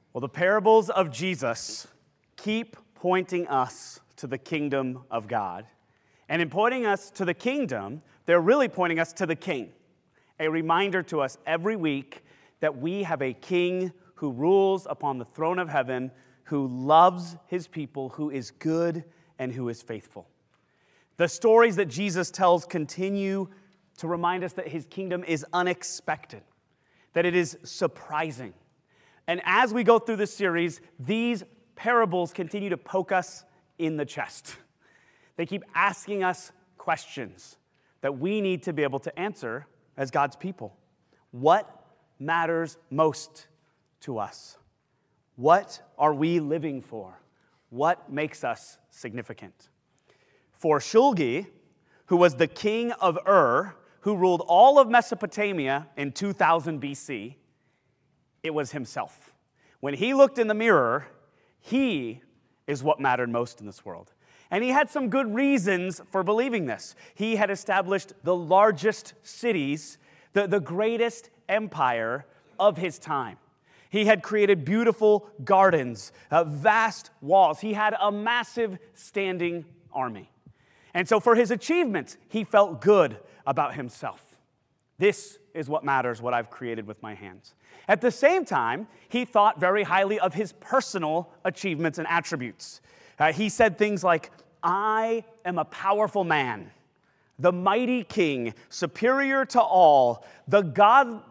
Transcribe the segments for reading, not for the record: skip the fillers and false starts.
Well, the parables of Jesus keep pointing us to the kingdom of God. And in pointing us to the kingdom, they're really pointing us to the king. A reminder to us every week that we have a king who rules upon the throne of heaven, who loves his people, who is good and who is faithful. The stories that Jesus tells continue to remind us that his kingdom is unexpected, that it is surprising. And as we go through this series, these parables continue to poke us in the chest. They keep asking us questions that we need to be able to answer as God's people. What matters most to us? What are we living for? What makes us significant? For Shulgi, who was the king of Ur, who ruled all of Mesopotamia in 2000 BC, it was himself. When he looked in the mirror, he is what mattered most in this world. And he had some good reasons for believing this. He had established the largest cities, the greatest empire of his time. He had created beautiful gardens, vast walls. He had a massive standing army. And so for his achievements, he felt good about himself. This is what matters, what I've created with my hands. At the same time, he thought very highly of his personal achievements and attributes. He said things like, I am a powerful man, the mighty king, superior to all, the God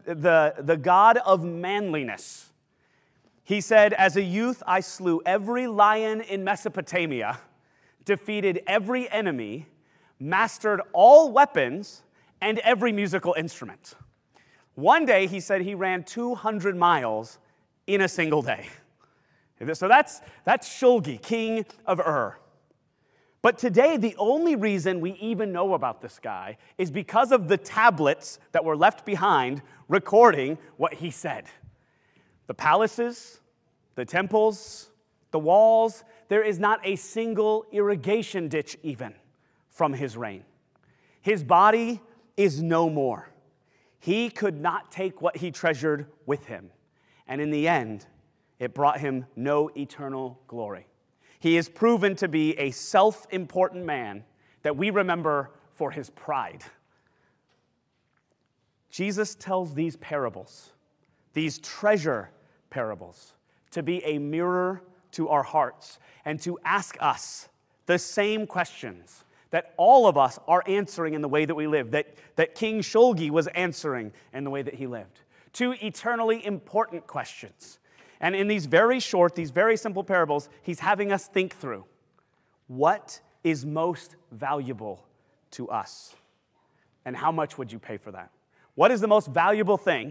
of manliness. He said, as a youth, I slew every lion in Mesopotamia, defeated every enemy, mastered all weapons, and every musical instrument. One day, he said he ran 200 miles in a single day. So that's Shulgi, king of Ur. But today, the only reason we even know about this guy is because of the tablets that were left behind recording what he said. The palaces, the temples, the walls, there is not a single irrigation ditch even from his reign. His body is no more. He could not take what he treasured with him. And in the end, it brought him no eternal glory. He is proven to be a self-important man that we remember for his pride. Jesus tells these parables, these treasure parables, to be a mirror to our hearts and to ask us the same questions that all of us are answering in the way that we live, that King Shulgi was answering in the way that he lived. Two eternally important questions. And in these very short, these very simple parables, he's having us think through, what is most valuable to us? And how much would you pay for that? What is the most valuable thing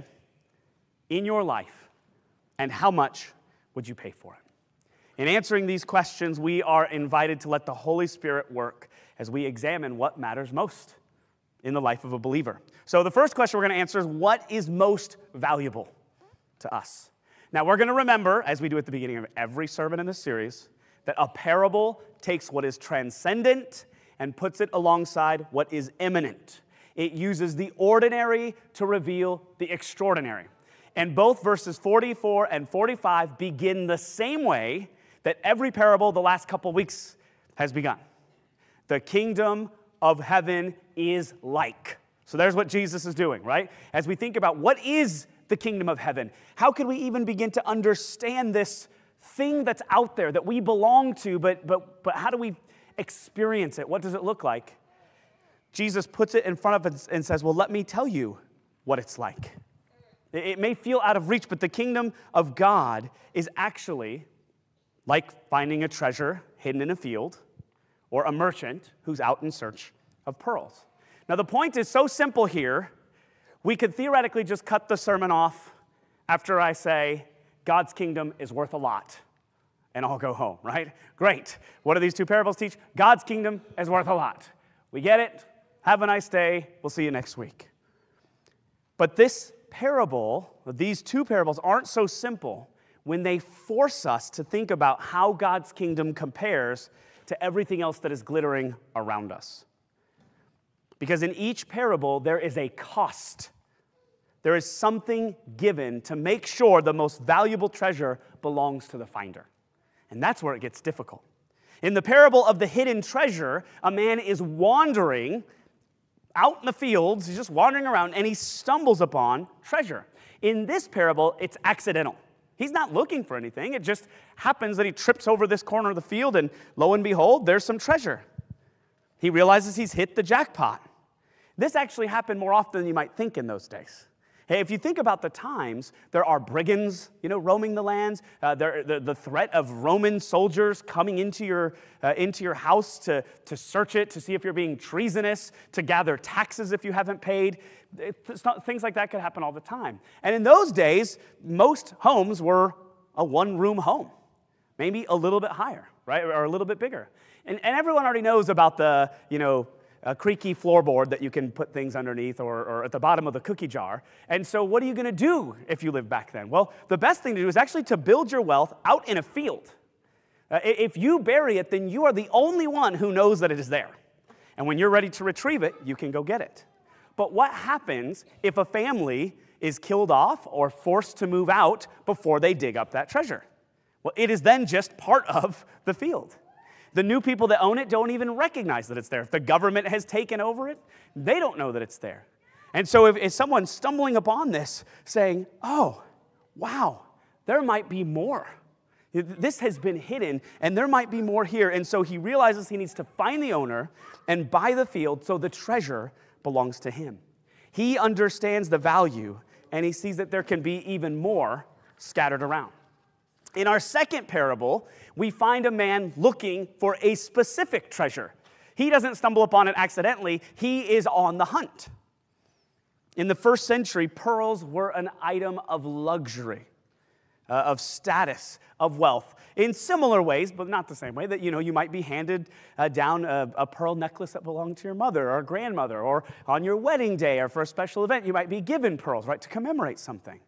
in your life? And how much would you pay for it? In answering these questions, we are invited to let the Holy Spirit work as we examine what matters most in the life of a believer. So the first question we're going to answer is, what is most valuable to us? Now, we're going to remember, as we do at the beginning of every sermon in this series, that a parable takes what is transcendent and puts it alongside what is immanent. It uses the ordinary to reveal the extraordinary. And both verses 44 and 45 begin the same way that every parable the last couple weeks has begun. The kingdom of heaven is like. So there's what Jesus is doing, right? As we think about what is the kingdom of heaven, how can we even begin to understand this thing that's out there that we belong to, but how do we experience it? What does it look like? Jesus puts it in front of us and says, well, let me tell you what it's like. It may feel out of reach, but the kingdom of God is actually like finding a treasure hidden in a field or a merchant who's out in search of pearls. Now, the point is so simple here, we could theoretically just cut the sermon off after I say, God's kingdom is worth a lot, and I'll go home, right? Great. What do these two parables teach? God's kingdom is worth a lot. We get it. Have a nice day. We'll see you next week. But this parable, these two parables, aren't so simple when they force us to think about how God's kingdom compares to everything else that is glittering around us. Because in each parable, there is a cost There is something given to make sure the most valuable treasure belongs to the finder. And that's where it gets difficult. In the parable of the hidden treasure, a man is wandering out in the fields, he's just wandering around, and he stumbles upon treasure. In this parable, it's accidental. He's not looking for anything. It just happens that he trips over this corner of the field, and lo and behold, there's some treasure. He realizes he's hit the jackpot. This actually happened more often than you might think in those days. Hey, if you think about the times, there are brigands, roaming the lands. The threat of Roman soldiers coming into your house to search it, to see if you're being treasonous, to gather taxes if you haven't paid. Things like that could happen all the time. And in those days, most homes were a one-room home, maybe a little bit higher, right, or a little bit bigger. And everyone already knows about the, a creaky floorboard that you can put things underneath or at the bottom of the cookie jar. And so what are you going to do if you live back then? Well, the best thing to do is actually to build your wealth out in a field. If you bury it, then you are the only one who knows that it is there. And when you're ready to retrieve it, you can go get it. But what happens if a family is killed off or forced to move out before they dig up that treasure? Well, it is then just part of the field. The new people that own it don't even recognize that it's there. If the government has taken over it, they don't know that it's there. And so if someone's stumbling upon this saying, oh, wow, there might be more. This has been hidden, and there might be more here. And so he realizes he needs to find the owner and buy the field so the treasure belongs to him. He understands the value, and he sees that there can be even more scattered around. In our second parable, we find a man looking for a specific treasure. He doesn't stumble upon it accidentally. He is on the hunt. In the first century, pearls were an item of luxury, of status, of wealth. In similar ways, but not the same way, that you might be handed down a pearl necklace that belonged to your mother or grandmother, or on your wedding day or for a special event, you might be given pearls, right, to commemorate something.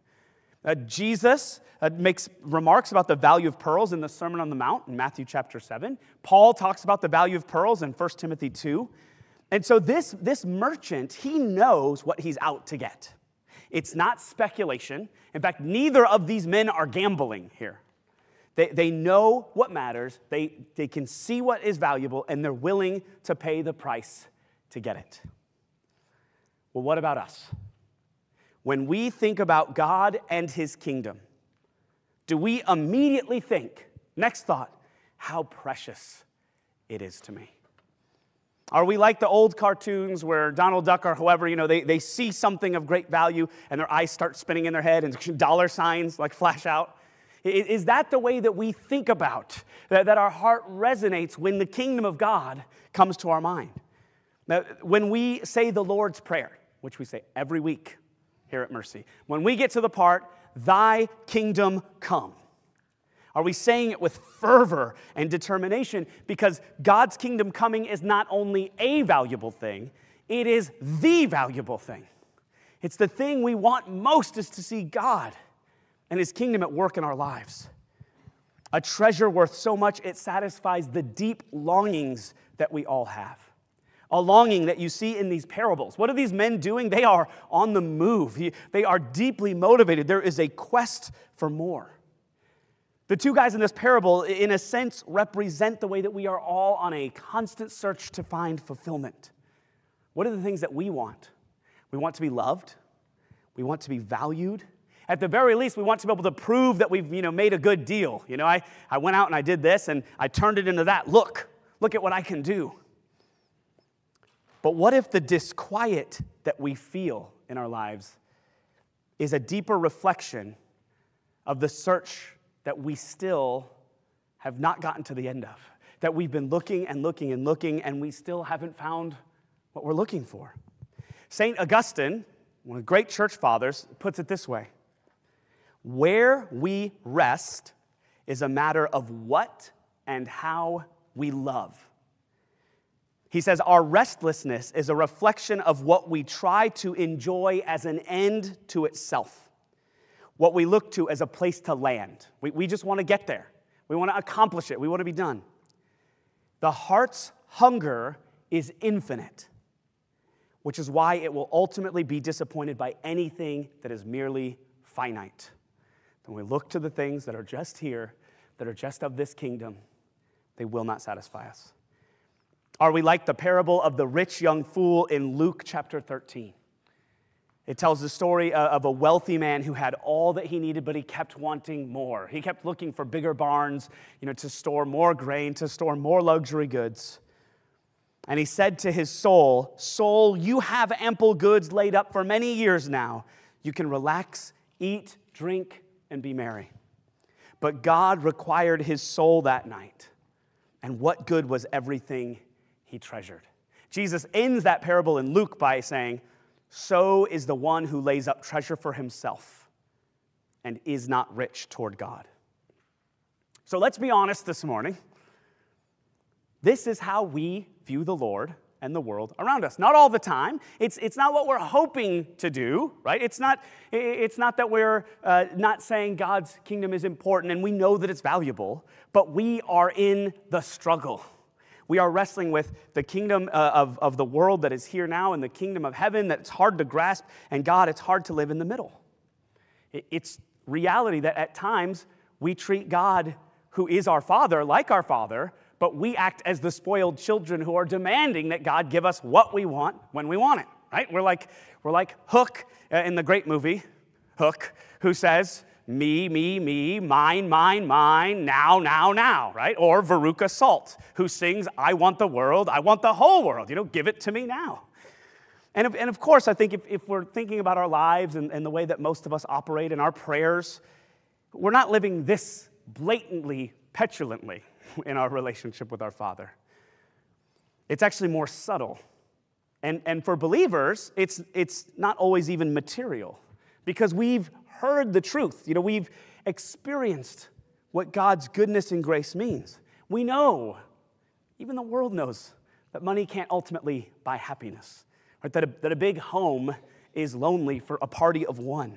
Jesus makes remarks about the value of pearls in the Sermon on the Mount in Matthew chapter 7. Paul talks about the value of pearls in 1 Timothy 2. And so this merchant, he knows what he's out to get. It's not speculation. In fact, neither of these men are gambling here. They know what matters. They can see what is valuable, and they're willing to pay the price to get it. Well, what about us? When we think about God and his kingdom, do we immediately think, next thought, how precious it is to me? Are we like the old cartoons where Donald Duck or whoever, they see something of great value and their eyes start spinning in their head and dollar signs flash out? Is that the way that we think about, that our heart resonates when the kingdom of God comes to our mind? Now, when we say the Lord's Prayer, which we say every week here at Mercy, when we get to the part, thy kingdom come, are we saying it with fervor and determination? Because God's kingdom coming is not only a valuable thing, it is the valuable thing. It's the thing we want most, is to see God and his kingdom at work in our lives. A treasure worth so much it satisfies the deep longings that we all have. A longing that you see in these parables. What are these men doing? They are on the move. They are deeply motivated. There is a quest for more. The two guys in this parable, in a sense, represent the way that we are all on a constant search to find fulfillment. What are the things that we want? We want to be loved. We want to be valued. At the very least, we want to be able to prove that we've, made a good deal. I went out and I did this and I turned it into that. Look at what I can do. But what if the disquiet that we feel in our lives is a deeper reflection of the search that we still have not gotten to the end of? That we've been looking and looking and looking, and we still haven't found what we're looking for. St. Augustine, one of the great church fathers, puts it this way: where we rest is a matter of what and how we love. He says our restlessness is a reflection of what we try to enjoy as an end to itself, what we look to as a place to land. We just want to get there. We want to accomplish it. We want to be done. The heart's hunger is infinite. which is why it will ultimately be disappointed by anything that is merely finite. When we look to the things that are just here, that are just of this kingdom, they will not satisfy us. Are we like the parable of the rich young fool in Luke chapter 13? It tells the story of a wealthy man who had all that he needed, but he kept wanting more. He kept looking for bigger barns, to store more grain, to store more luxury goods. And he said to his soul, "Soul, you have ample goods laid up for many years now. You can relax, eat, drink, and be merry." But God required his soul that night. And what good was everything he treasured? Jesus ends that parable in Luke by saying, "So is the one who lays up treasure for himself and is not rich toward God." So let's be honest this morning. This is how we view the Lord and the world around us. Not all the time. It's not what we're hoping to do, right? It's not that we're not saying God's kingdom is important and we know that it's valuable, but we are in the struggle. We are wrestling with the kingdom of the world that is here now and the kingdom of heaven that's hard to grasp, and God, it's hard to live in the middle. It's reality that at times we treat God, who is our Father, like our Father, but we act as the spoiled children who are demanding that God give us what we want when we want it, right? We're like Hook in the great movie, Hook, who says, me, mine, now, right? Or Veruca Salt, who sings, "I want the world, I want the whole world, give it to me now." And of course, I think if we're thinking about our lives and the way that most of us operate in our prayers, we're not living this blatantly, petulantly in our relationship with our Father. It's actually more subtle. And for believers, it's not always even material, because we've heard the truth. We've experienced what God's goodness and grace means. We know, even the world knows, that money can't ultimately buy happiness, right? That a big home is lonely for a party of one.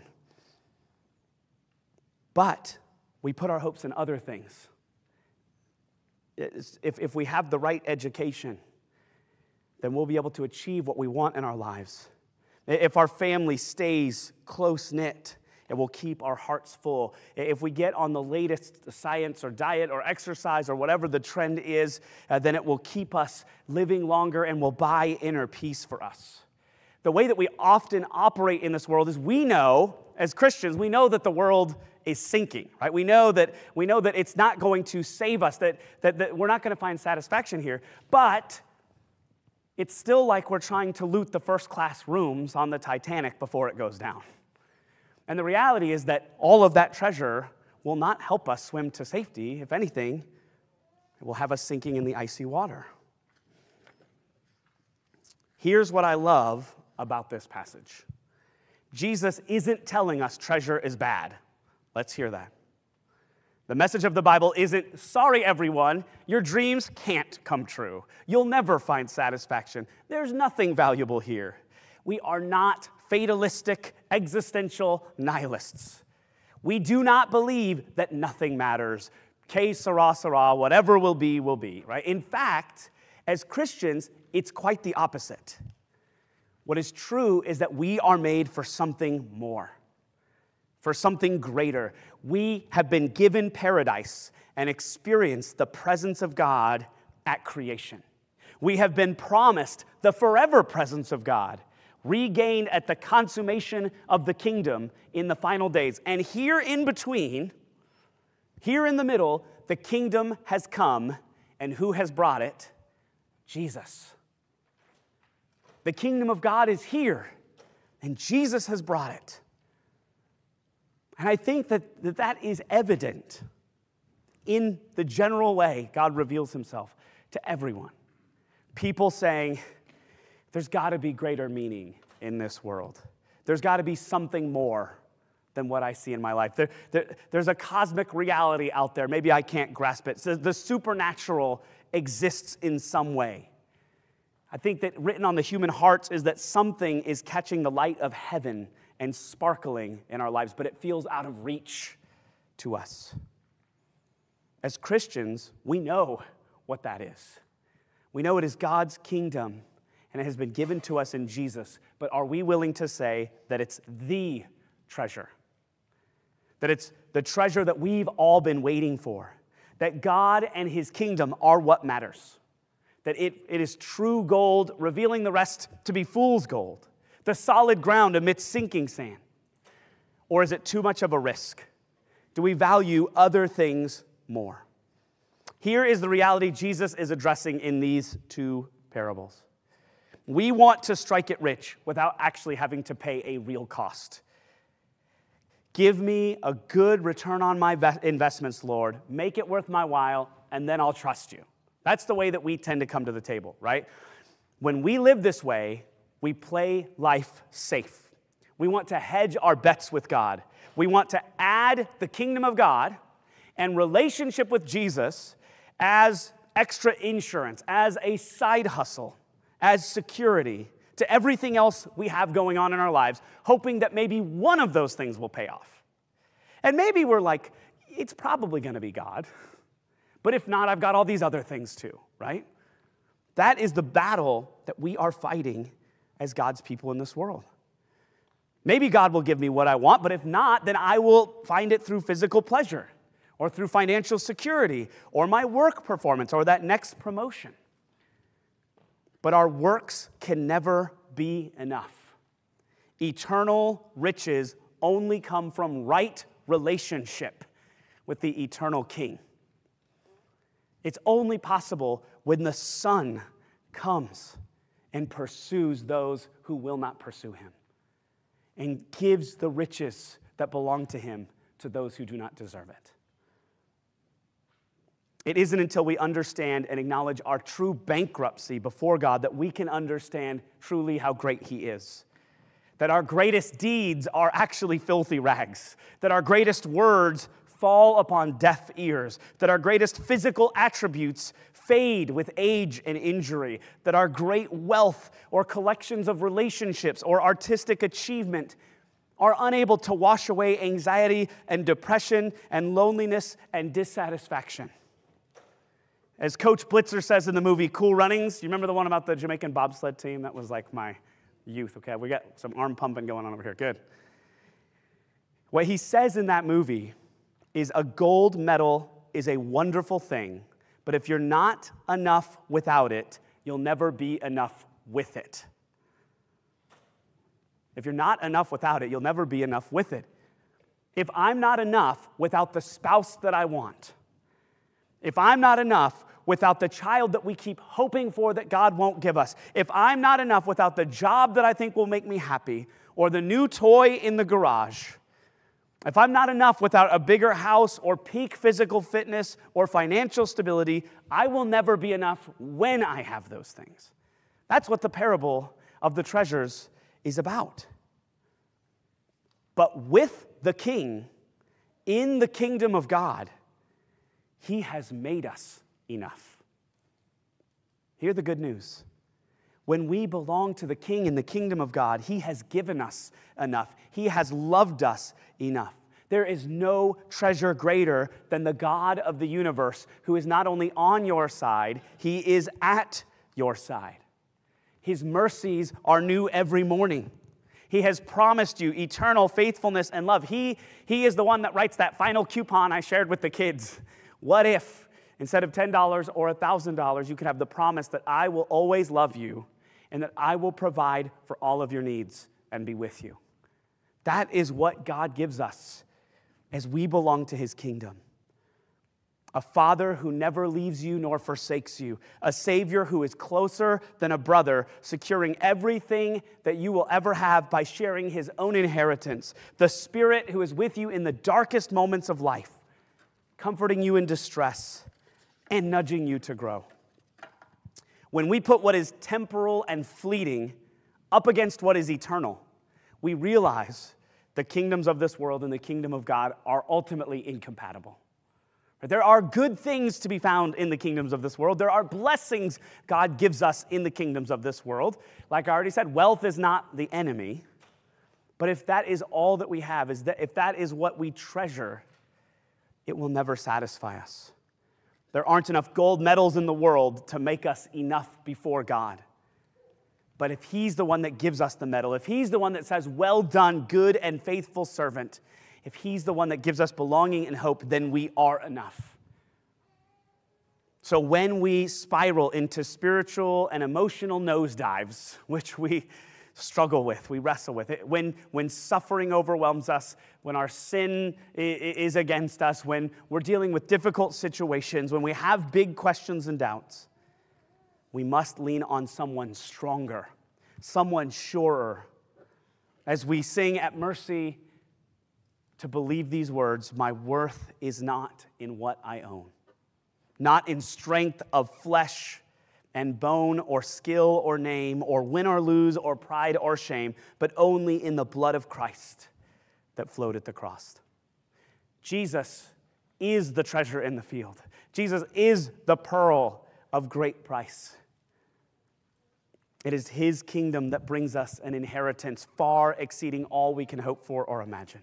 But we put our hopes in other things. If we have the right education, then we'll be able to achieve what we want in our lives. If our family stays close-knit, it will keep our hearts full. If we get on the latest science or diet or exercise or whatever the trend is, then it will keep us living longer and will buy inner peace for us. The way that we often operate in this world is we know, as Christians, we know that the world is sinking, right? We know that it's not going to save us, that we're not going to find satisfaction here, but it's still like we're trying to loot the first-class rooms on the Titanic before it goes down. And the reality is that all of that treasure will not help us swim to safety. If anything, it will have us sinking in the icy water. Here's what I love about this passage. Jesus isn't telling us treasure is bad. Let's hear that. The message of the Bible isn't, "Sorry, everyone, your dreams can't come true. You'll never find satisfaction. There's nothing valuable here." We are not fatalistic, existential nihilists. We do not believe that nothing matters. Que sera, sera, whatever will be, right? In fact, as Christians, it's quite the opposite. What is true is that we are made for something more, for something greater. We have been given paradise and experienced the presence of God at creation. We have been promised the forever presence of God, regained at the consummation of the kingdom in the final days. And here in between, here in the middle, the kingdom has come, and who has brought it? Jesus. The kingdom of God is here, and Jesus has brought it. And I think that is evident in the general way God reveals himself to everyone. People saying, there's got to be greater meaning in this world. There's got to be something more than what I see in my life. There's a cosmic reality out there. Maybe I can't grasp it. So the supernatural exists in some way. I think that written on the human hearts is that something is catching the light of heaven and sparkling in our lives, but it feels out of reach to us. As Christians, we know what that is. We know it is God's kingdom, and it has been given to us in Jesus. But are we willing to say that it's the treasure? That it's the treasure that we've all been waiting for? That God and his kingdom are what matters? That it is true gold, revealing the rest to be fool's gold? The solid ground amidst sinking sand? Or is it too much of a risk? Do we value other things more? Here is the reality Jesus is addressing in these two parables. We want to strike it rich without actually having to pay a real cost. Give me a good return on my investments, Lord. Make it worth my while, and then I'll trust you. That's the way that we tend to come to the table, right? When we live this way, we play life safe. We want to hedge our bets with God. We want to add the kingdom of God and relationship with Jesus as extra insurance, as a side hustle, as security to everything else we have going on in our lives, hoping that maybe one of those things will pay off. And maybe we're like, it's probably going to be God. But if not, I've got all these other things too, right? That is the battle that we are fighting as God's people in this world. Maybe God will give me what I want, but if not, then I will find it through physical pleasure or through financial security or my work performance or that next promotion. But our works can never be enough. Eternal riches only come from right relationship with the eternal King. It's only possible when the Son comes and pursues those who will not pursue him and gives the riches that belong to him to those who do not deserve it. It isn't until we understand and acknowledge our true bankruptcy before God that we can understand truly how great he is. That our greatest deeds are actually filthy rags. That our greatest words fall upon deaf ears. That our greatest physical attributes fade with age and injury. That our great wealth or collections of relationships or artistic achievement are unable to wash away anxiety and depression and loneliness and dissatisfaction. As Coach Blitzer says in the movie Cool Runnings, you remember the one about the Jamaican bobsled team? That was like my youth, okay? We got some arm pumping going on over here. Good. What he says in that movie is a gold medal is a wonderful thing, but if you're not enough without it, you'll never be enough with it. If you're not enough without it, you'll never be enough with it. If I'm not enough without the spouse that I want, if I'm not enough without the child that we keep hoping for that God won't give us, if I'm not enough without the job that I think will make me happy, or the new toy in the garage, if I'm not enough without a bigger house or peak physical fitness or financial stability, I will never be enough when I have those things. That's what the parable of the treasures is about. But with the King, in the kingdom of God, he has made us enough. Hear the good news. When we belong to the King in the kingdom of God, he has given us enough. He has loved us enough. There is no treasure greater than the God of the universe, who is not only on your side, he is at your side. His mercies are new every morning. He has promised you eternal faithfulness and love. He is the one that writes that final coupon I shared with the kids. What if, instead of $10 or $1,000, you could have the promise that I will always love you and that I will provide for all of your needs and be with you? That is what God gives us as we belong to his kingdom. A Father who never leaves you nor forsakes you. A Savior who is closer than a brother, securing everything that you will ever have by sharing his own inheritance. The Spirit who is with you in the darkest moments of life, comforting you in distress and nudging you to grow. When we put what is temporal and fleeting up against what is eternal, we realize the kingdoms of this world and the kingdom of God are ultimately incompatible. There are good things to be found in the kingdoms of this world. There are blessings God gives us in the kingdoms of this world. Like I already said, wealth is not the enemy. But if that is all that we have, if that is what we treasure, it will never satisfy us. There aren't enough gold medals in the world to make us enough before God. But if he's the one that gives us the medal, if he's the one that says, well done, good and faithful servant, if he's the one that gives us belonging and hope, then we are enough. So when we spiral into spiritual and emotional nosedives, which we struggle with, we wrestle with it, when suffering overwhelms us, when our sin is against us, when we're dealing with difficult situations, when we have big questions and doubts, we must lean on someone stronger, someone surer. As we sing at Mercy, to believe these words, my worth is not in what I own, not in strength of flesh and bone or skill or name or win or lose or pride or shame, but only in the blood of Christ that flowed at the cross. Jesus is the treasure in the field. Jesus is the pearl of great price. It is his kingdom that brings us an inheritance far exceeding all we can hope for or imagine.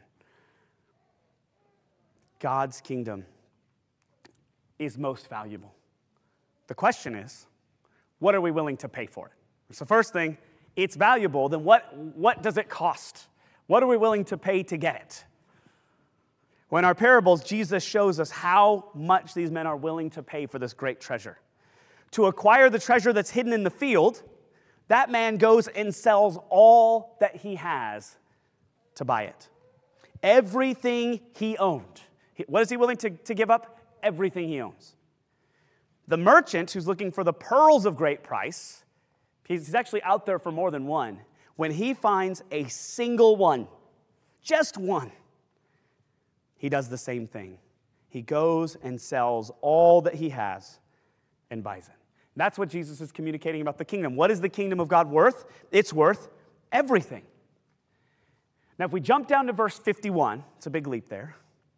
God's kingdom is most valuable. The question is, what are we willing to pay for it? So first thing, it's valuable, then what does it cost? What are we willing to pay to get it? Well, in our parables, Jesus shows us how much these men are willing to pay for this great treasure. To acquire the treasure that's hidden in the field, that man goes and sells all that he has to buy it. Everything he owned. What is he willing to give up? Everything he owns. The merchant who's looking for the pearls of great price, he's actually out there for more than one. When he finds a single one, just one, he does the same thing. He goes and sells all that he has and buys it. That's what Jesus is communicating about the kingdom. What is the kingdom of God worth? It's worth everything. Now, if we jump down to verse 51, it's a big leap there.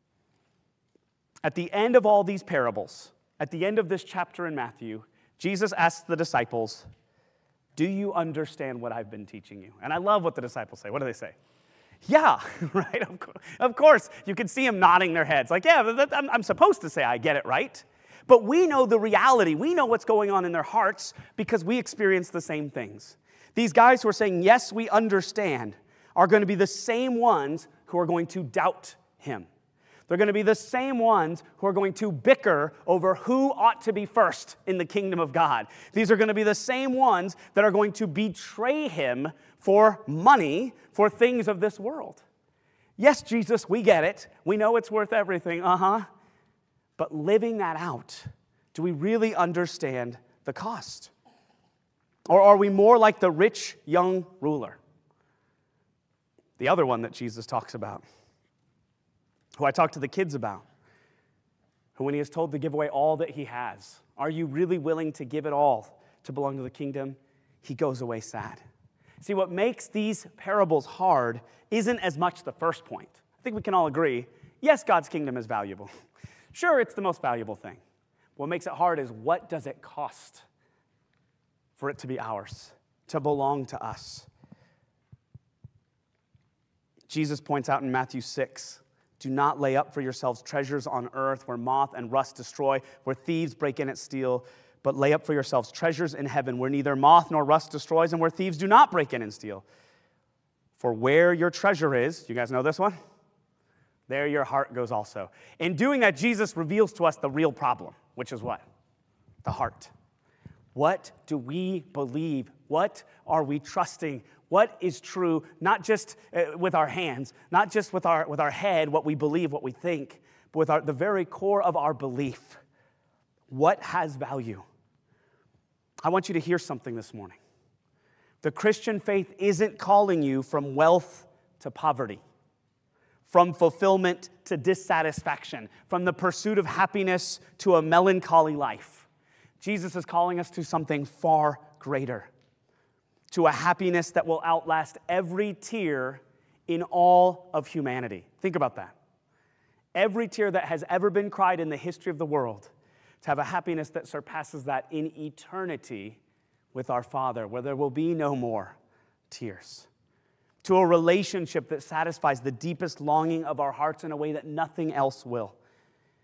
At the end of all these parables, at the end of this chapter in Matthew, Jesus asks the disciples, do you understand what I've been teaching you? And I love what the disciples say. What do they say? Yeah, right? Of course. You can see them nodding their heads. Like, yeah, I'm supposed to say I get it, right? But we know the reality. We know what's going on in their hearts because we experience the same things. These guys who are saying, yes, we understand, are going to be the same ones who are going to doubt him. They're going to be the same ones who are going to bicker over who ought to be first in the kingdom of God. These are going to be the same ones that are going to betray him for money, for things of this world. Yes, Jesus, we get it. We know it's worth everything. But living that out, do we really understand the cost? Or are we more like the rich young ruler? The other one that Jesus talks about, who I talk to the kids about, who when he is told to give away all that he has, are you really willing to give it all to belong to the kingdom? He goes away sad. See, what makes these parables hard isn't as much the first point. I think we can all agree, yes, God's kingdom is valuable. Sure, it's the most valuable thing. What makes it hard is what does it cost for it to be ours, to belong to us? Jesus points out in Matthew 6, do not lay up for yourselves treasures on earth where moth and rust destroy, where thieves break in and steal, but lay up for yourselves treasures in heaven where neither moth nor rust destroys and where thieves do not break in and steal. For where your treasure is, you guys know this one? There your heart goes also. In doing that, Jesus reveals to us the real problem, which is what? The heart. What do we believe? What are we trusting? What is true, not just with our hands, not just with our head, what we believe, what we think, but with the very core of our belief. What has value? I want you to hear something this morning. The Christian faith isn't calling you from wealth to poverty, from fulfillment to dissatisfaction, from the pursuit of happiness to a melancholy life. Jesus is calling us to something far greater, to a happiness that will outlast every tear in all of humanity. Think about that. Every tear that has ever been cried in the history of the world, to have a happiness that surpasses that in eternity with our Father, where there will be no more tears. To a relationship that satisfies the deepest longing of our hearts in a way that nothing else will.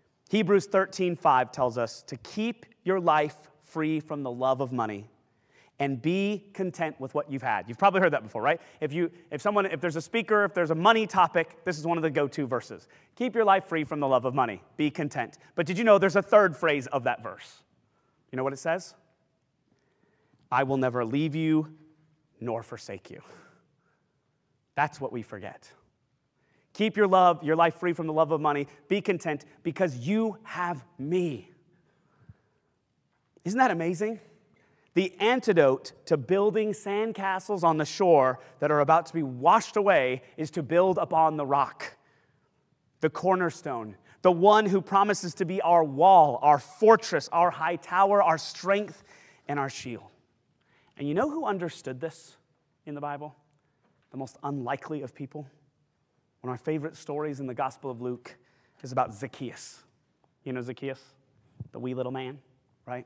Hebrews 13:5 tells us to keep your life free from the love of money and be content with what you've had. You've probably heard that before, right? If there's a speaker, if there's a money topic, this is one of the go-to verses. Keep your life free from the love of money. Be content. But did you know there's a third phrase of that verse? You know what it says? I will never leave you nor forsake you. That's what we forget. Keep your life free from the love of money. Be content because you have me. Isn't that amazing? The antidote to building sandcastles on the shore that are about to be washed away is to build upon the rock, the cornerstone, the one who promises to be our wall, our fortress, our high tower, our strength, and our shield. And you know who understood this in the Bible? The most unlikely of people. One of my favorite stories in the Gospel of Luke is about Zacchaeus. You know Zacchaeus? The wee little man, right?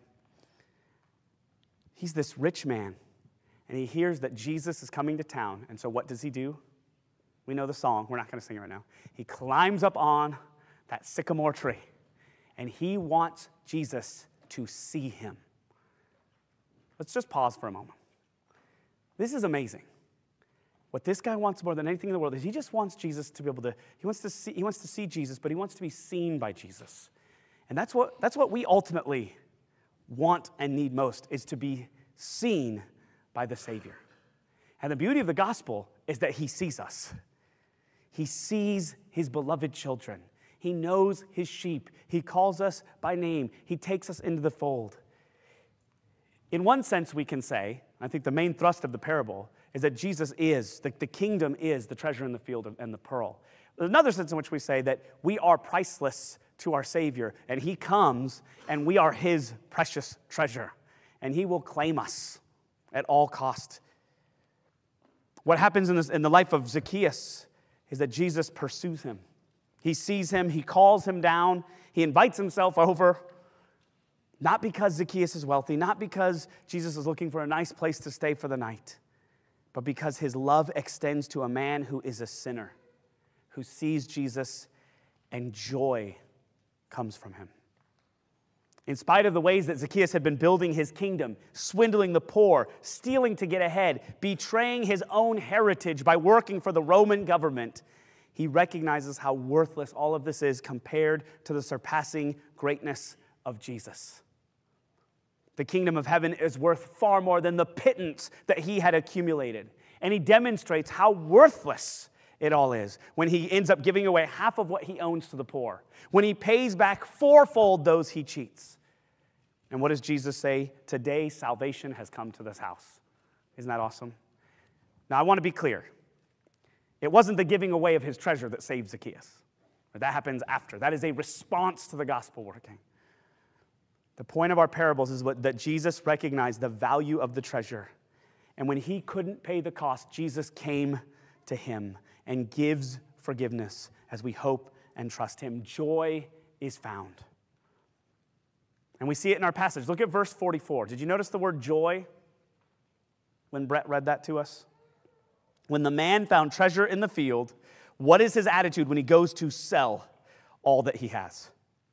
He's this rich man, and he hears that Jesus is coming to town. And so what does he do? We know the song. We're not going to sing it right now. He climbs up on that sycamore tree, and he wants Jesus to see him. Let's just pause for a moment. This is amazing. What this guy wants more than anything in the world is he just wants Jesus to be able to, he wants to see Jesus, but he wants to be seen by Jesus. And that's what we ultimately want and need most, is to be seen by the Savior. And the beauty of the gospel is that he sees us. He sees his beloved children. He knows his sheep. He calls us by name. He takes us into the fold. In one sense, we can say, I think the main thrust of the parable is that Jesus is, the kingdom is the treasure in the field and the pearl. There's another sense in which we say that we are priceless to our Savior, and he comes, and we are his precious treasure, and he will claim us at all cost. What happens in the life of Zacchaeus is that Jesus pursues him. He sees him, he calls him down, he invites himself over, not because Zacchaeus is wealthy, not because Jesus is looking for a nice place to stay for the night, but because his love extends to a man who is a sinner, who sees Jesus, and joy comes from him. In spite of the ways that Zacchaeus had been building his kingdom, swindling the poor, stealing to get ahead, betraying his own heritage by working for the Roman government, he recognizes how worthless all of this is compared to the surpassing greatness of Jesus. The kingdom of heaven is worth far more than the pittance that he had accumulated. And he demonstrates how worthless it all is when he ends up giving away half of what he owns to the poor, when he pays back fourfold those he cheats. And what does Jesus say? Today, salvation has come to this house. Isn't that awesome? Now, I want to be clear. It wasn't the giving away of his treasure that saved Zacchaeus. That happens after. That is a response to the gospel working. The point of our parables is that Jesus recognized the value of the treasure. And when he couldn't pay the cost, Jesus came to him and gives forgiveness as we hope and trust him. Joy is found. And we see it in our passage. Look at verse 44. Did you notice the word joy when Brett read that to us? When the man found treasure in the field, what is his attitude when he goes to sell all that he has?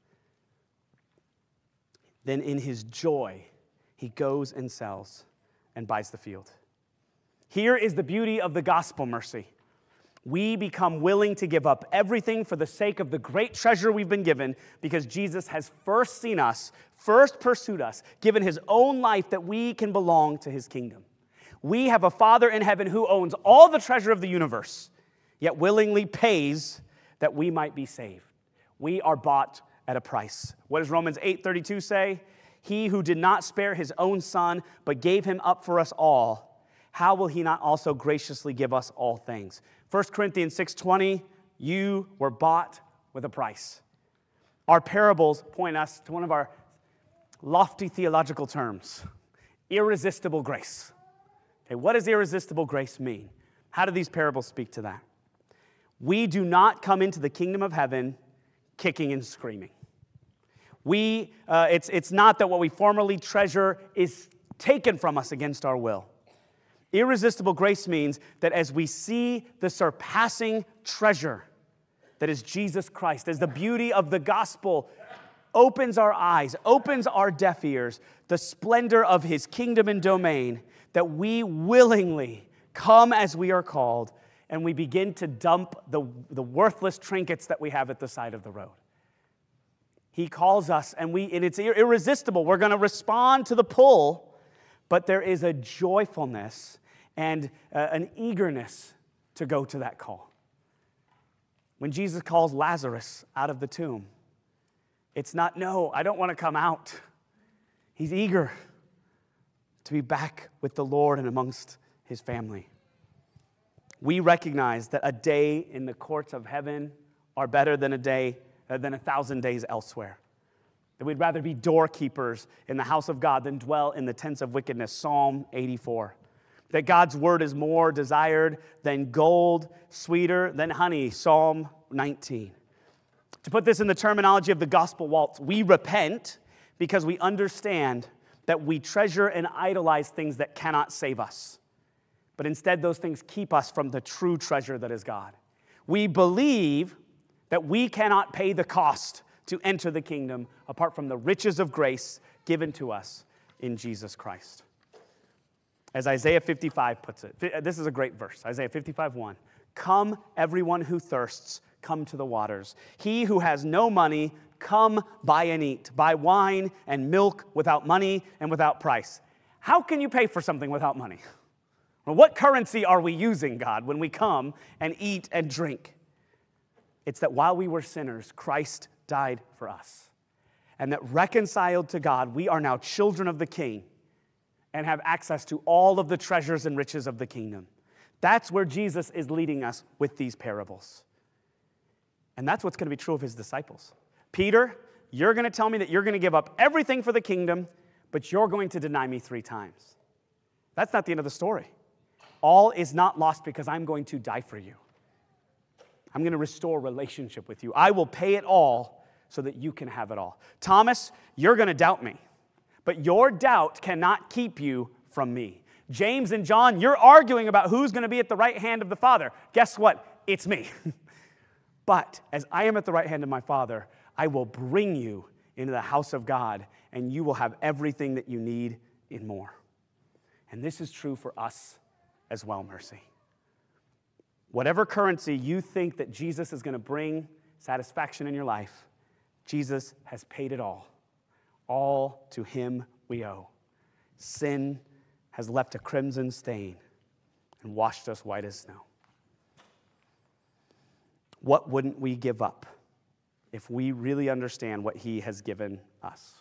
Then in his joy, he goes and sells and buys the field. Here is the beauty of the gospel mercy. We become willing to give up everything for the sake of the great treasure we've been given because Jesus has first seen us, first pursued us, given his own life that we can belong to his kingdom. We have a Father in heaven who owns all the treasure of the universe, yet willingly pays that we might be saved. We are bought at a price. What does Romans 8:32 say? He who did not spare his own son, but gave him up for us all, how will he not also graciously give us all things? 1 Corinthians 6:20, you were bought with a price. Our parables point us to one of our lofty theological terms, irresistible grace. Okay, what does irresistible grace mean? How do these parables speak to that? We do not come into the kingdom of heaven kicking and screaming. It's not that what we formerly treasure is taken from us against our will. Irresistible grace means that as we see the surpassing treasure that is Jesus Christ, as the beauty of the gospel opens our eyes, opens our deaf ears, the splendor of his kingdom and domain, that we willingly come as we are called, and we begin to dump the worthless trinkets that we have at the side of the road. He calls us, and it's irresistible. We're going to respond to the pull, but there is a joyfulness and an eagerness to go to that call. When Jesus calls Lazarus out of the tomb, it's not, no, I don't want to come out. He's eager to be back with the Lord and amongst his family. We recognize that a day in the courts of heaven are better than 1,000 days elsewhere. That we'd rather be doorkeepers in the house of God than dwell in the tents of wickedness, Psalm 84. That God's word is more desired than gold, sweeter than honey, Psalm 19. To put this in the terminology of the gospel waltz, we repent because we understand that we treasure and idolize things that cannot save us. But instead, those things keep us from the true treasure that is God. We believe that we cannot pay the cost to enter the kingdom apart from the riches of grace given to us in Jesus Christ. As Isaiah 55 puts it, this is a great verse, Isaiah 55:1. Come, everyone who thirsts, come to the waters. He who has no money, come buy and eat. Buy wine and milk without money and without price. How can you pay for something without money? Well, what currency are we using, God, when we come and eat and drink? It's that while we were sinners, Christ died for us. And that reconciled to God, we are now children of the King and have access to all of the treasures and riches of the kingdom. That's where Jesus is leading us with these parables. And that's what's going to be true of his disciples. Peter, you're going to tell me that you're going to give up everything for the kingdom, but you're going to deny me 3 times. That's not the end of the story. All is not lost because I'm going to die for you. I'm going to restore relationship with you. I will pay it all so that you can have it all. Thomas, you're going to doubt me, but your doubt cannot keep you from me. James and John, you're arguing about who's going to be at the right hand of the Father. Guess what? It's me. But as I am at the right hand of my Father, I will bring you into the house of God, and you will have everything that you need and more. And this is true for us as well, Mercy. Whatever currency you think that Jesus is going to bring satisfaction in your life, Jesus has paid it all. All to him we owe. Sin has left a crimson stain and washed us white as snow. What wouldn't we give up if we really understand what he has given us?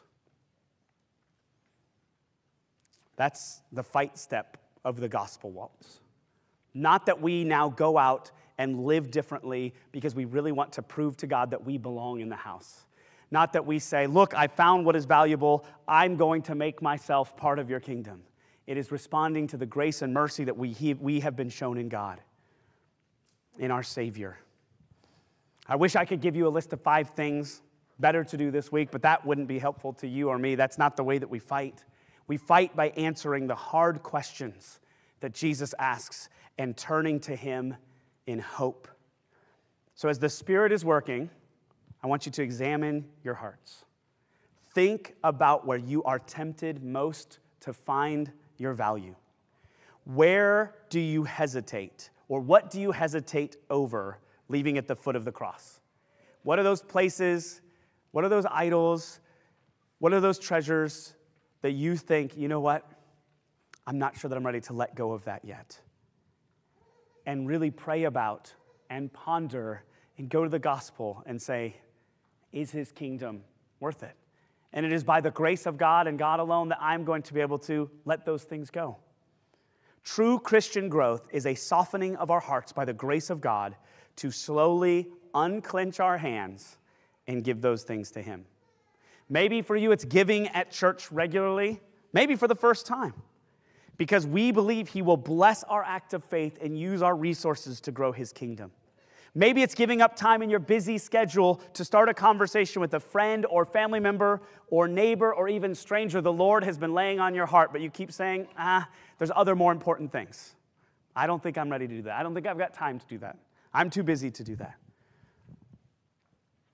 That's the fight step of the gospel waltz. Not that we now go out and live differently because we really want to prove to God that we belong in the house. Not that we say, look, I found what is valuable. I'm going to make myself part of your kingdom. It is responding to the grace and mercy that we have been shown in God, in our Savior. I wish I could give you a list of 5 things better to do this week, but that wouldn't be helpful to you or me. That's not the way that we fight. We fight by answering the hard questions that Jesus asks and turning to him in hope. So as the Spirit is working, I want you to examine your hearts. Think about where you are tempted most to find your value. Where do you hesitate? Or what do you hesitate over leaving at the foot of the cross? What are those places? What are those idols? What are those treasures that you think, you know what? I'm not sure that I'm ready to let go of that yet. And really pray about and ponder and go to the gospel and say, is his kingdom worth it? And it is by the grace of God and God alone that I'm going to be able to let those things go. True Christian growth is a softening of our hearts by the grace of God to slowly unclench our hands and give those things to him. Maybe for you it's giving at church regularly, maybe for the first time, because we believe he will bless our act of faith and use our resources to grow his kingdom. Maybe it's giving up time in your busy schedule to start a conversation with a friend or family member or neighbor or even stranger the Lord has been laying on your heart, but you keep saying, there's other more important things. I don't think I'm ready to do that. I don't think I've got time to do that. I'm too busy to do that.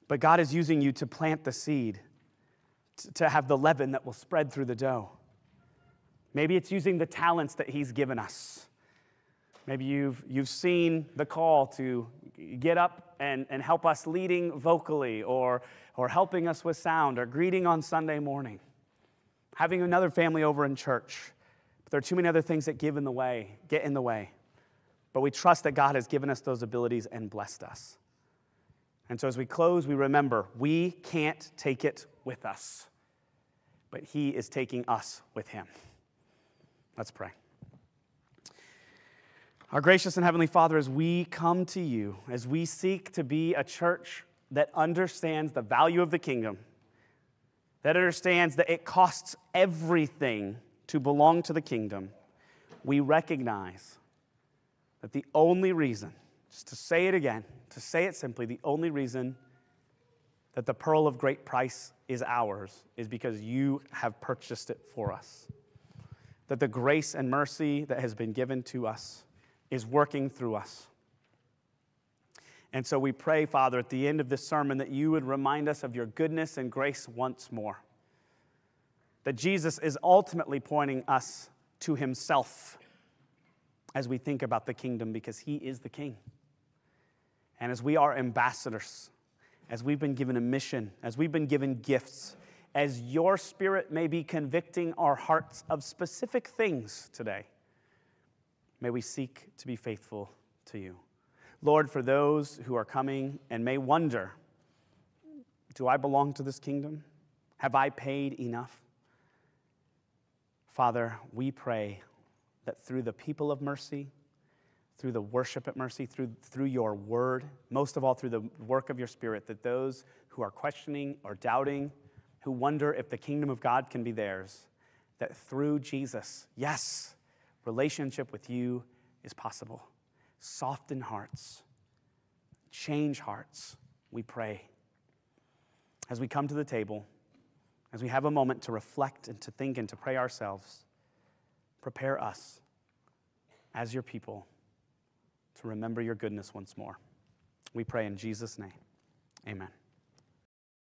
But God is using you to plant the seed, to have the leaven that will spread through the dough. Maybe it's using the talents that he's given us. Maybe you've seen the call to get up and help us leading vocally, or helping us with sound, or greeting on Sunday morning, having another family over in church. But there are too many other things that get in the way. But we trust that God has given us those abilities and blessed us. And so as we close, we remember we can't take it with us, but he is taking us with him. Let's pray. Our gracious and heavenly Father, as we come to you, as we seek to be a church that understands the value of the kingdom, that understands that it costs everything to belong to the kingdom, we recognize that the only reason, just to say it again, to say it simply, the only reason that the pearl of great price is ours is because you have purchased it for us. That the grace and mercy that has been given to us is working through us. And so we pray, Father, at the end of this sermon, that you would remind us of your goodness and grace once more. That Jesus is ultimately pointing us to himself as we think about the kingdom, because he is the king. And as we are ambassadors, as we've been given a mission, as we've been given gifts, as your Spirit may be convicting our hearts of specific things today, may we seek to be faithful to you. Lord, for those who are coming and may wonder, do I belong to this kingdom? Have I paid enough? Father, we pray that through the people of Mercy, through the worship at Mercy, through your word, most of all through the work of your Spirit, that those who are questioning or doubting, who wonder if the kingdom of God can be theirs, that through Jesus, yes, relationship with you is possible. Soften hearts, change hearts, we pray. As we come to the table, as we have a moment to reflect and to think and to pray ourselves, prepare us as your people to remember your goodness once more. We pray in Jesus' name. Amen.